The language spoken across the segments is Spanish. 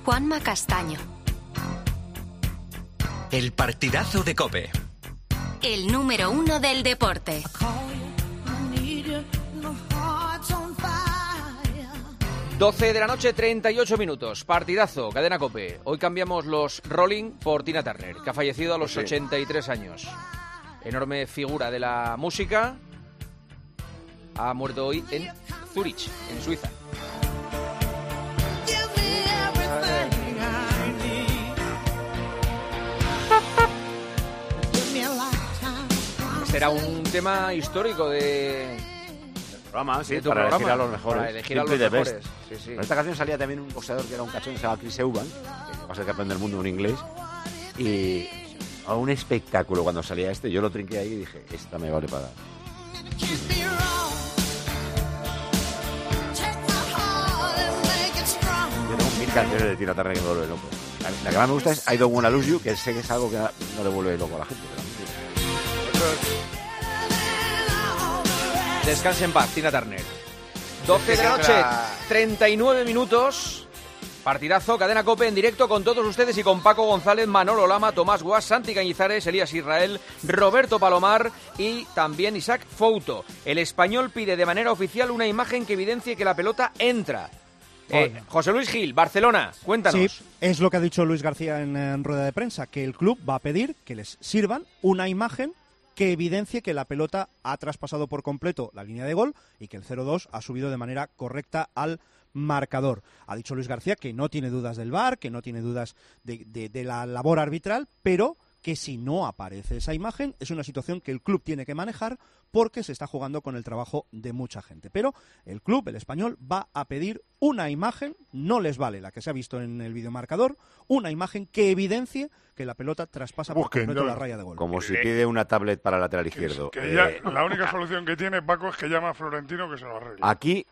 Juanma Castaño. El partidazo de COPE. El número 1 del deporte. 12 de la noche, 38 minutos. Partidazo, cadena COPE. Hoy cambiamos los Rolling por Tina Turner, que ha fallecido a los 83 años. Enorme figura de la música. Ha muerto hoy en Zúrich, en Suiza. Será un tema histórico de... programa, sí, tu para programa, elegir a los mejores. para elegir a los mejores. Sí, sí. En esta canción salía también un boxeador que era un cachón que se llama Chris Eubank, que va a ser campeón del mundo en inglés. Y a un espectáculo cuando salía este, yo lo trinqué ahí y dije, esta me vale para... Yo tengo 1000 canciones de Tina Turner que me vuelve loco. La que más me gusta es I Don't Wanna Lose You, que sé que es algo que no le vuelve loco a la gente. Descanse en paz, Tina Turner. 12 de la noche, 39 minutos. Partidazo, cadena COPE en directo con todos ustedes y con Paco González, Manolo Lama, Tomás Guas, Santi Cañizares, Elías Israel, Roberto Palomar y también Isaac Fouto. El Español pide de manera oficial una imagen que evidencie que la pelota entra. José Luis Gil, Barcelona, cuéntanos. Sí, es lo que ha dicho Luis García en rueda de prensa, que el club va a pedir que les sirvan una imagen que evidencie que la pelota ha traspasado por completo la línea de gol y que el 0-2 ha subido de manera correcta al marcador. Ha dicho Luis García que no tiene dudas del VAR, que no tiene dudas de la labor arbitral, pero que si no aparece esa imagen es una situación que el club tiene que manejar porque se está jugando con el trabajo de mucha gente. Pero el club, el Español, va a pedir una imagen, no les vale la que se ha visto en el videomarcador, una imagen que evidencie que la pelota traspasa por completo la raya de gol. Como si pide una tablet para el lateral izquierdo. La única solución que tiene Paco es que llama a Florentino que se lo arregle.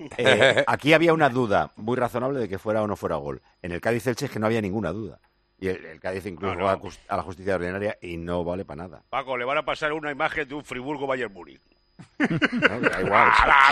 Aquí había una duda muy razonable de que fuera o no fuera gol. En el Cádiz-Elche es que no había ninguna duda. Y el Cádiz incluso va a la justicia ordinaria y no vale para nada. Paco, le van a pasar una imagen de un Friburgo-Bayern Múnich. No, da igual.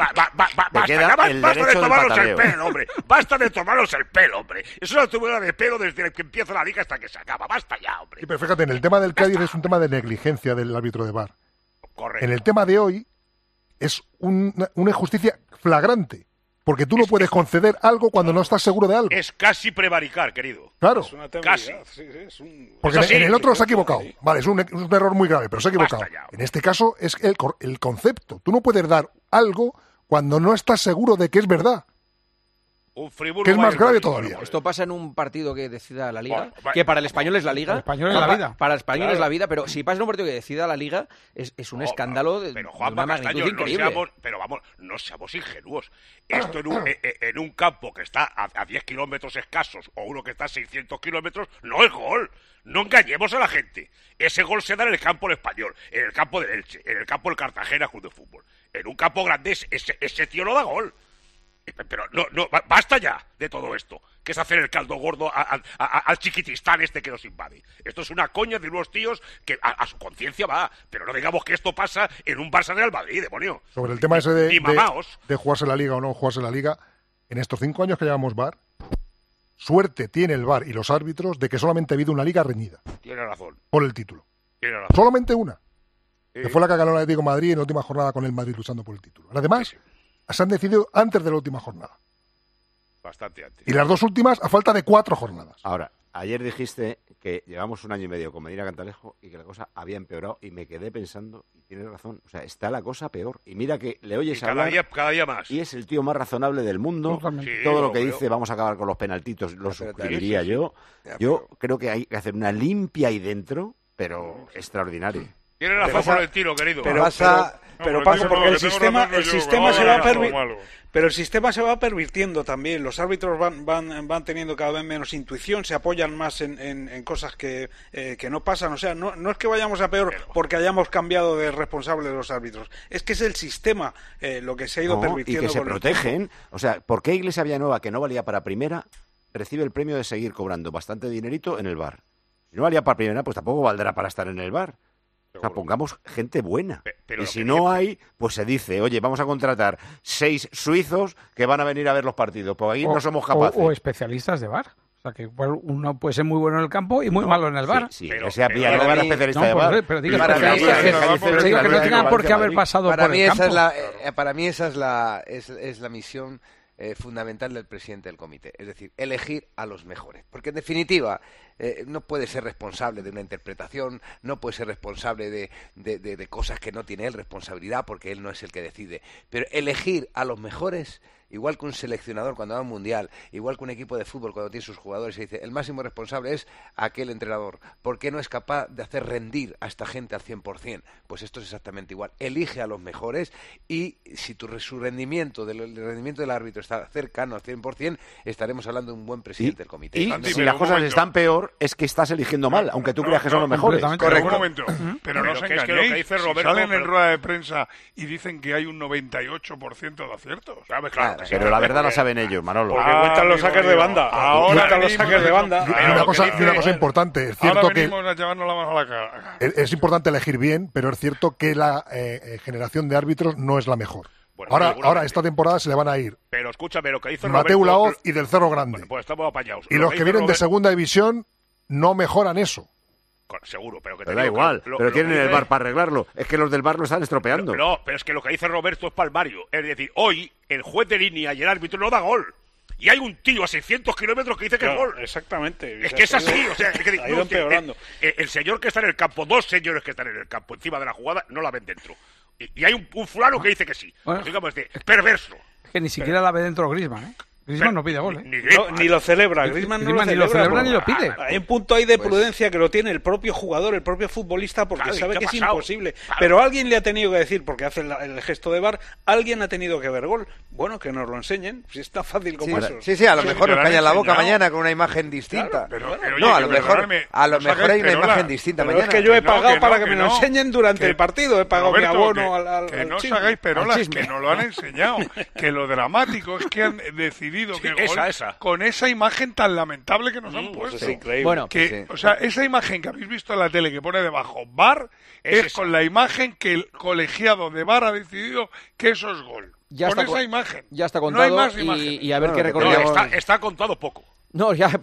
Basta de tomarnos el pelo, hombre. Basta de tomarnos el pelo, hombre. Es una tomada de pelo desde que empieza la liga hasta que se acaba. Basta ya, hombre. Sí, pero fíjate, en el tema del Cádiz es un tema de negligencia del árbitro de VAR. Correcto. En el tema de hoy es una injusticia flagrante. Porque tú no puedes conceder algo cuando no estás seguro de algo. Es casi prevaricar, querido. Claro. Es una casi. Porque en el otro se ha equivocado. Vale, es un error muy grave, pero se ha equivocado. En este caso es el concepto. Tú no puedes dar algo cuando no estás seguro de que es verdad. Que es más grave todavía. Esto pasa en un partido que decida la Liga, que para el Español es la Liga. El Español es la vida. Para el Español es la vida, pero si pasa en un partido que decida la Liga, es un escándalo de una magnitud increíble. No seamos ingenuos. Esto en un campo que está a 10 kilómetros escasos o uno que está a 600 kilómetros, no es gol. No engañemos a la gente. Ese gol se da en el campo del Español, en el campo del Elche, en el campo del Cartagena Club de Fútbol. En un campo grande ese tío no da gol. Pero no, basta ya de todo esto, que es hacer el caldo gordo al chiquitistán este que nos invade. Esto es una coña de unos tíos que a su conciencia va, pero no digamos que esto pasa en un Barça Real Madrid, demonio. Sobre el tema ese de jugarse la Liga o no jugarse la Liga, en estos 5 años que llevamos VAR, suerte tiene el VAR y los árbitros de que solamente ha habido una Liga reñida. Tiene razón. Por el título. Tiene razón. Solamente una. Que fue la que ganó el Atlético de Madrid en la última jornada con el Madrid luchando por el título. Además, se han decidido antes de la última jornada. Bastante antes. Y las dos últimas a falta de 4 jornadas. Ahora, ayer dijiste que llevamos 1 año y medio con Medina Cantalejo y que la cosa había empeorado y me quedé pensando, y tienes razón, o sea, está la cosa peor. Y mira que le oyes hablar cada día más. Y es el tío más razonable del mundo. Todo lo que dice, vamos a acabar con los penaltitos, lo suscribiría yo. Yo creo que hay que hacer una limpia ahí dentro, pero extraordinaria. Tiene razón por el tiro, querido. Pero Paco, porque el sistema se va pero el sistema se va pervirtiendo también. Los árbitros van teniendo cada vez menos intuición, se apoyan más en cosas que no pasan. O sea, no es que vayamos a peor porque hayamos cambiado de responsable de los árbitros. Es que es el sistema lo que se ha ido pervirtiendo. Y que se protegen. O sea, ¿por qué Iglesia Villanueva, que no valía para primera, recibe el premio de seguir cobrando bastante dinerito en el VAR? Si no valía para primera, pues tampoco valdrá para estar en el VAR. O sea, pongamos gente buena. Y si no hay, pues se dice, oye, vamos a contratar 6 suizos que van a venir a ver los partidos, porque ahí no somos capaces. O especialistas de VAR. O sea, que igual uno puede ser muy bueno en el campo y muy malo en el VAR. Sí, pero, que sea Villanueva era especialista de VAR. Pero digo, Para mí, que no tenga por qué haber pasado para por mí el campo. para mí esa es la misión fundamental del presidente del comité, es decir, elegir a los mejores, porque en definitiva no puede ser responsable de una interpretación, no puede ser responsable de cosas que no tiene él responsabilidad, porque él no es el que decide, pero elegir a los mejores, igual que un seleccionador cuando va a un mundial, igual que un equipo de fútbol cuando tiene sus jugadores, y dice, el máximo responsable es aquel entrenador, ¿por qué no es capaz de hacer rendir a esta gente al 100%? Pues esto es exactamente igual, elige a los mejores, y si su rendimiento, el rendimiento del árbitro está cercano al 100%, estaremos hablando de un buen presidente del comité. Y si las cosas están peor, es que estás eligiendo mal, aunque tú creas que son los mejores. Correcto. Un momento, pero no os es que lo que dice Roberto, salen en rueda de prensa y dicen que hay un 98% de aciertos. Claro, pero la verdad la saben ellos, Manolo. Porque cuentan los saques de banda. Cuentan los saques de banda. Y una cosa importante, es cierto que a llevarnos la mano a la cara. Es importante elegir bien, pero es cierto que la generación de árbitros no es la mejor. Bueno, ahora esta temporada se le van a ir. Pero escúchame, lo que dice Mateu Roberto, Laoz y del Cerro Grande. Bueno, pues estamos apañados. Y los que vienen de segunda división no mejoran eso. Seguro, pero que te da igual, pero tienen el VAR para arreglarlo. Es que los del VAR lo están estropeando. No, pero es que lo que dice Roberto es palmario. Es decir, hoy el juez de línea y el árbitro no da gol. Y hay un tío a 600 kilómetros que dice que es gol. Exactamente. Es que es así. O sea, ha ido empeorando. El señor que está en el campo, dos señores que están en el campo encima de la jugada, no la ven dentro. Y hay un fulano que dice que sí. Bueno, digamos, perverso. Es que ni siquiera la ve dentro Griezmann, ¿eh? Griezmann no pide gol, ¿eh? Ni lo celebra. Griezmann no lo celebra ni lo pide. Hay un punto ahí de prudencia que lo tiene el propio jugador, el propio futbolista, porque sabe que es imposible. Claro. Pero alguien le ha tenido que decir, porque hace el gesto de VAR, alguien ha tenido que ver gol. Bueno, que nos lo enseñen. Si es tan fácil como eso. Sí, a lo mejor nos callan la boca mañana con una imagen distinta. Claro, no, a lo mejor hay una imagen distinta pero mañana. es que yo he pagado para que me lo enseñen durante el partido. He pagado mi abono al que no os hagáis perolas, que nos lo han enseñado. Que lo dramático es que han decidido que gol con esa imagen tan lamentable que nos han puesto. Es increíble. Bueno, O sea, esa imagen que habéis visto en la tele que pone debajo VAR es con la imagen que el colegiado de VAR ha decidido que eso es gol. Esa imagen. Ya está No contado hay más imágenes. y a ver qué recordamos. Está contado poco. No, ya,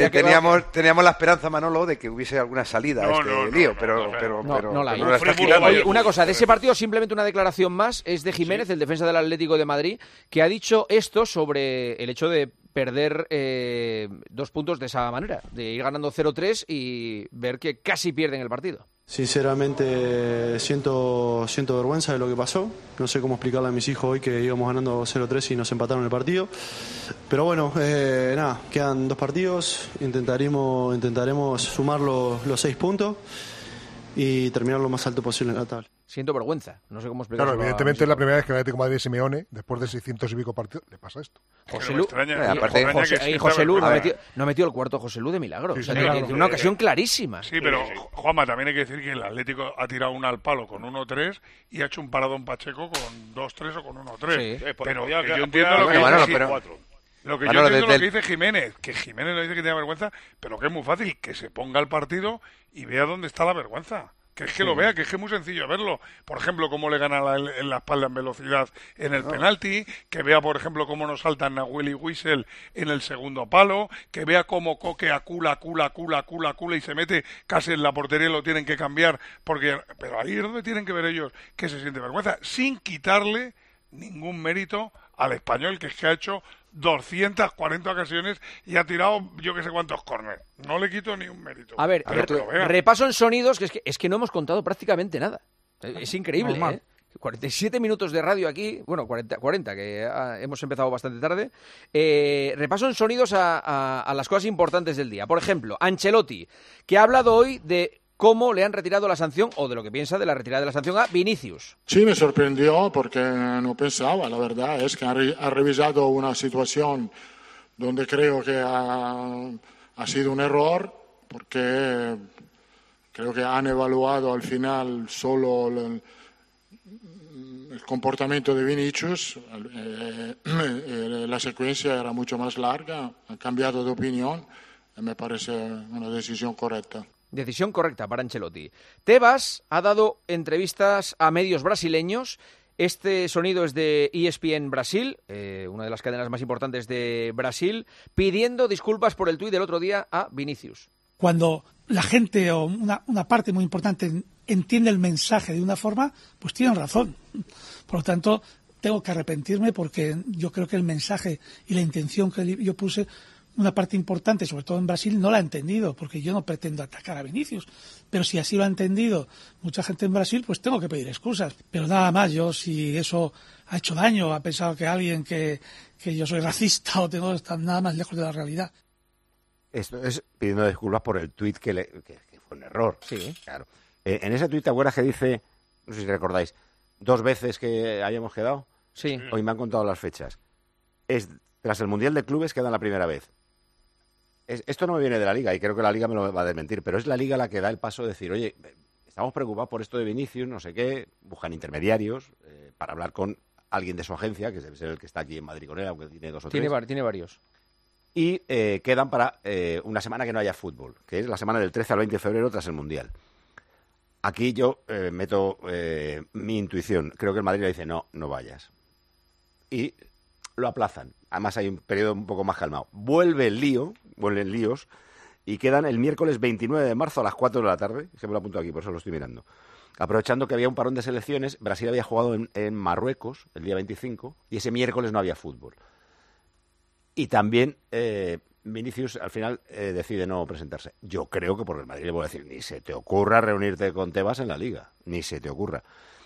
teníamos la esperanza, Manolo, de que hubiese alguna salida a este lío, pero no la hay. pero está girando. Oye, una cosa, de ese partido simplemente una declaración más es de Jiménez, el defensa del Atlético de Madrid, que ha dicho esto sobre el hecho de perder 2 puntos de esa manera, de ir ganando 0-3 y ver que casi pierden el partido. Sinceramente siento vergüenza de lo que pasó. No sé cómo explicarle a mis hijos hoy que íbamos ganando 0-3 y nos empataron el partido. Pero bueno, nada, quedan 2 partidos. Intentaremos sumar los 6 puntos y terminar lo más alto posible en la tabla. Siento vergüenza, no sé cómo explicarlo. Claro, evidentemente es la primera vez que el Atlético de Madrid de Simeone, después de 600 y pico partidos, le pasa esto. José Lu, José Lu no metió el cuarto José Lu de milagro. Sí, o sea, tiene una ocasión clarísima. Sí, pero Juanma, también hay que decir que el Atlético ha tirado una al palo con 1-3 y ha hecho un paradón Pacheco con 2-3 o con 1-3. Sí. Pero yo entiendo lo que que dice Jiménez, que Jiménez no dice que tenga vergüenza, pero que es muy fácil, que se ponga el partido y vea dónde está la vergüenza. Que es que lo vea, que es que es muy sencillo verlo. Por ejemplo, cómo le gana en la espalda en velocidad en el penalti, que vea, por ejemplo, cómo nos saltan Nahuel y Wiesel en el segundo palo, que vea cómo Coque acula y se mete casi en la portería y lo tienen que cambiar, pero ahí es donde tienen que ver ellos que se siente vergüenza, sin quitarle ningún mérito al Español, que es que ha hecho 240 ocasiones y ha tirado yo que sé cuántos córner. No le quito ni un mérito. A ver, repaso en sonidos, que es que no hemos contado prácticamente nada. Es increíble, ¿eh? 47 minutos de radio aquí, bueno, 40 que hemos empezado bastante tarde. Repaso en sonidos a las cosas importantes del día. Por ejemplo, Ancelotti, que ha hablado hoy de cómo le han retirado la sanción, o de lo que piensa de la retirada de la sanción a Vinicius. Sí, me sorprendió porque no pensaba, la verdad, es que ha revisado una situación donde creo que ha sido un error, porque creo que han evaluado al final solo el comportamiento de Vinicius, la secuencia era mucho más larga, ha cambiado de opinión y me parece una decisión correcta. Decisión correcta para Ancelotti. Tebas ha dado entrevistas a medios brasileños Este sonido es de ESPN Brasil, una de las cadenas más importantes de Brasil, pidiendo disculpas por el tuit del otro día a Vinicius. Cuando la gente o una parte muy importante entiende el mensaje de una forma, pues tienen razón. Por lo tanto, tengo que arrepentirme porque yo creo que el mensaje y la intención que yo puse, una parte importante, sobre todo en Brasil, no la ha entendido, porque yo no pretendo atacar a Vinicius. Pero si así lo ha entendido mucha gente en Brasil, pues tengo que pedir excusas. Pero nada más, yo si eso ha hecho daño, ha pensado que alguien que yo soy racista o tengo estar nada más lejos de la realidad. Esto es pidiendo disculpas por el tuit que fue un error. Sí. Claro. En ese tuit, ¿te acuerdas que dice, no sé si recordáis, 2 veces que habíamos quedado? Sí. Hoy me han contado las fechas. Tras el Mundial de Clubes quedan la primera vez. Esto no me viene de la Liga y creo que la Liga me lo va a desmentir, pero es la Liga la que da el paso de decir, oye, estamos preocupados por esto de Vinicius, no sé qué, buscan intermediarios para hablar con alguien de su agencia, que debe ser el que está aquí en Madrid con él, aunque tiene 2 o 3. Tiene varios. Y quedan para una semana que no haya fútbol, que es la semana del 13 al 20 de febrero tras el Mundial. Aquí yo meto mi intuición. Creo que el Madrid le dice, no vayas. Y lo aplazan. Además hay un periodo un poco más calmado. Vuelven líos y quedan el miércoles 29 de marzo a las 4 de la tarde. Se me lo apunto aquí, por eso lo estoy mirando. Aprovechando que había un parón de selecciones, Brasil había jugado en Marruecos el día 25 y ese miércoles no había fútbol. Y también Vinicius al final decide no presentarse. Yo creo que por el Madrid le voy a decir, ni se te ocurra reunirte con Tebas en la Liga, ni se te ocurra.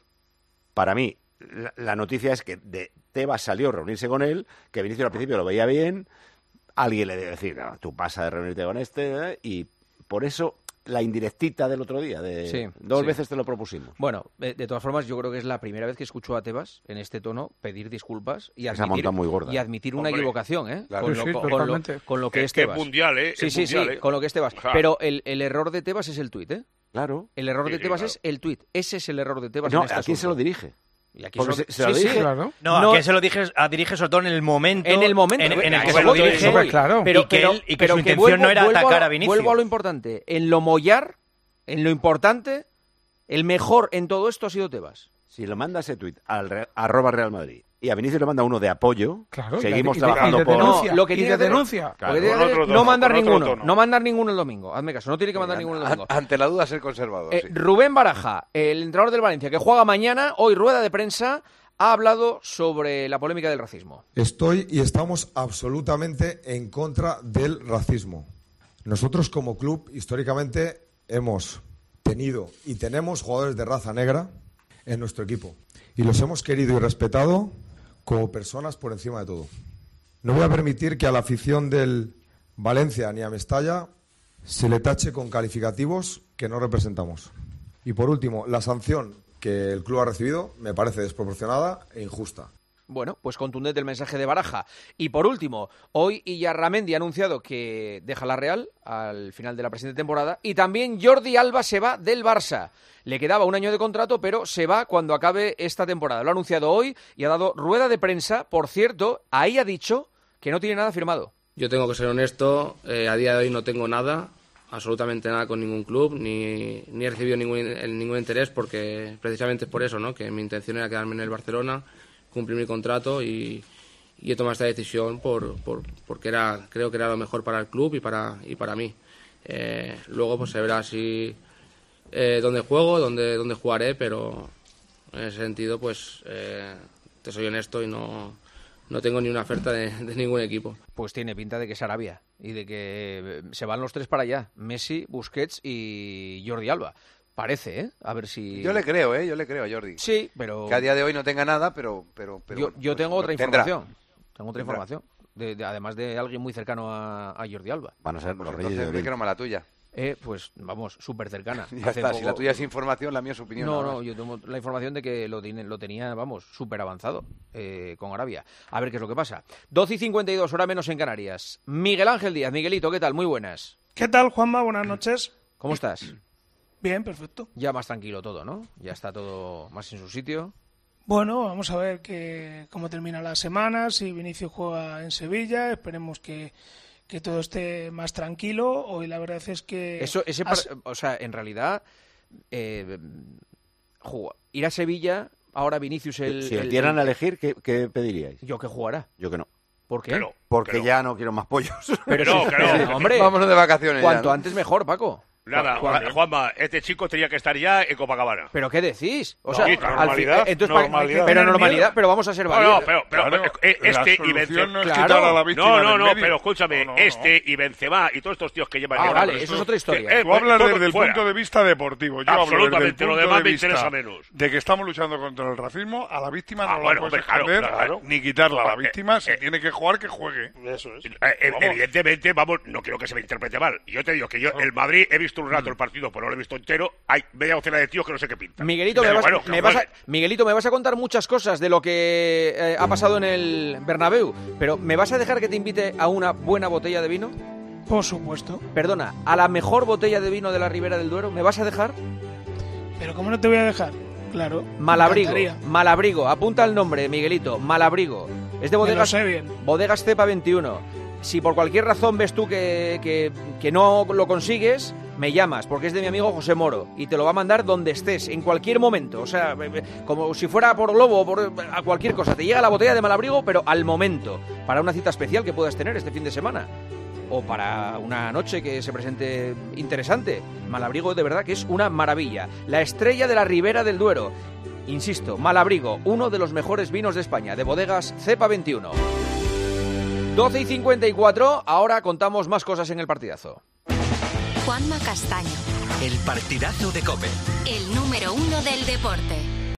Para mí, la noticia es que de Tebas salió a reunirse con él, que Vinicius al principio lo veía bien, alguien le debe decir, no, tú pasa de reunirte con y por eso la indirectita del otro día, dos veces te lo propusimos. Bueno, de todas formas, yo creo que es la primera vez que escucho a Tebas en este tono pedir disculpas y admitir una equivocación, ¿eh? Claro. Con lo que es Tebas. Es mundial, ¿eh? Sí, con lo que es Tebas. Claro. Pero el error de Tebas es el tuit, ¿eh? Claro. El error de Tebas es el tuit. Ese es el error de Tebas. No, en este ¿a quién asunto. se lo dirige? Y aquí se lo dije. Claro. No, ¿a quién se lo dirige sobre todo en el momento? En el momento. En el que se lo dirige. Claro. Y que su intención no era atacar a Vinicius. Vuelvo a lo importante. En lo mollar, en lo importante, el mejor en todo esto ha sido Tebas. Si lo manda ese tuit al @Real Madrid y a Vinicius le manda uno de apoyo, claro, seguimos trabajando por... No, lo que tiene denuncia. No mandar ninguno. No mandar ninguno el domingo. Hazme caso, no tiene que mandar ninguno el domingo. Ante la duda, ser conservador. Sí. Rubén Baraja, el entrenador del Valencia, que juega mañana, hoy rueda de prensa, ha hablado sobre la polémica del racismo. Estoy y estamos absolutamente en contra del racismo. Nosotros como club, históricamente, hemos tenido y tenemos jugadores de raza negra en nuestro equipo. Y los hemos querido y respetado como personas por encima de todo. No voy a permitir que a la afición del Valencia ni a Mestalla se le tache con calificativos que no representamos. Y por último, la sanción que el club ha recibido me parece desproporcionada e injusta. Bueno, pues contundente el mensaje de Baraja. Y por último, hoy Iyarramendi ha anunciado que deja la Real al final de la presente temporada y también Jordi Alba se va del Barça. Le quedaba 1 año de contrato, pero se va cuando acabe esta temporada. Lo ha anunciado hoy y ha dado rueda de prensa. Por cierto, ahí ha dicho que no tiene nada firmado. Yo tengo que ser honesto, a día de hoy no tengo nada, absolutamente nada con ningún club, ni he recibido ningún interés porque precisamente es por eso, ¿no? Que mi intención era quedarme en el Barcelona, cumplir mi contrato y he tomado esta decisión porque creo que era lo mejor para el club y para mí. Luego pues se verá si dónde juego, dónde jugaré, pero en ese sentido pues te soy honesto y no tengo ni una oferta de ningún equipo. Pues tiene pinta de que es Arabia y de que se van los 3 para allá, Messi, Busquets y Jordi Alba. Parece, ¿eh? A ver si... Yo le creo a Jordi. Sí, pero... Que a día de hoy no tenga nada, pero yo tengo otra información. Tengo otra información. Además de alguien muy cercano a Jordi Alba. Van a ser los Reyes de Oriente. La tuya. Pues vamos, súper cercana. Ya está, si la tuya es información, la mía es opinión. No, yo tengo la información de que lo tenía, vamos, súper avanzado con Arabia. A ver qué es lo que pasa. 12:52, hora menos en Canarias. Miguel Ángel Díaz. Miguelito, ¿qué tal? Muy buenas. ¿Qué tal, Juanma? Buenas noches. ¿Cómo estás? Bien, perfecto. Ya más tranquilo todo, ¿no? Ya está todo más en su sitio. Bueno, vamos a ver cómo termina la semana, si Vinicius juega en Sevilla, esperemos que todo esté más tranquilo. Hoy la verdad es que... O sea, en realidad, ir a Sevilla ahora Vinicius Si le dieran a elegir, ¿qué pediríais? Yo que jugara. Yo que no. ¿Por qué? Porque ya no quiero más pollos. Pero hombre, vámonos de vacaciones. Cuanto antes mejor, Paco. Nada, Juanma, este chico tenía que estar ya en Copacabana. ¿Pero qué decís? O sea, normalidad, pero normalidad, pero vamos a ser válidos. No, pero este y Benzema no es quitar a la víctima no, del medio. pero escúchame, y Benzema y todos estos tíos que llevan... vale, eso es otra historia. Tú hablas desde el punto de vista deportivo. Yo hablo desde el punto lo demás de me interesa vista menos. de que estamos luchando contra el racismo. A la víctima no la puedes esconder ni quitarla. A la víctima, si tiene que jugar, que juegue. Eso es. Evidentemente, no quiero que se me interprete mal. Yo te digo que yo, el Madrid, he visto un rato el partido, pero no lo he visto entero. Hay media docena de tíos que no sé qué pintan. Miguelito, Miguelito, me vas a contar muchas cosas de lo que ha pasado en el Bernabéu, pero ¿me vas a dejar que te invite a una buena botella de vino? Por supuesto. Perdona, ¿a la mejor botella de vino de la Ribera del Duero? ¿Me vas a dejar? Pero ¿cómo no te voy a dejar? Claro. Malabrigo, apunta el nombre, Miguelito, Malabrigo. Es de Bodegas Cepa 21. Si por cualquier razón ves tú que no lo consigues, me llamas, porque es de mi amigo José Moro, y te lo va a mandar donde estés, en cualquier momento. O sea, como si fuera por globo o a cualquier cosa. Te llega la botella de Malabrigo, pero al momento, para una cita especial que puedas tener este fin de semana. O para una noche que se presente interesante. Malabrigo de verdad que es una maravilla. La estrella de la Ribera del Duero. Insisto, Malabrigo, uno de los mejores vinos de España, de Bodegas Cepa 21. 12:54, ahora contamos más cosas en el partidazo. Juanma Castaño. El partidazo de COPE. El número 1 del deporte.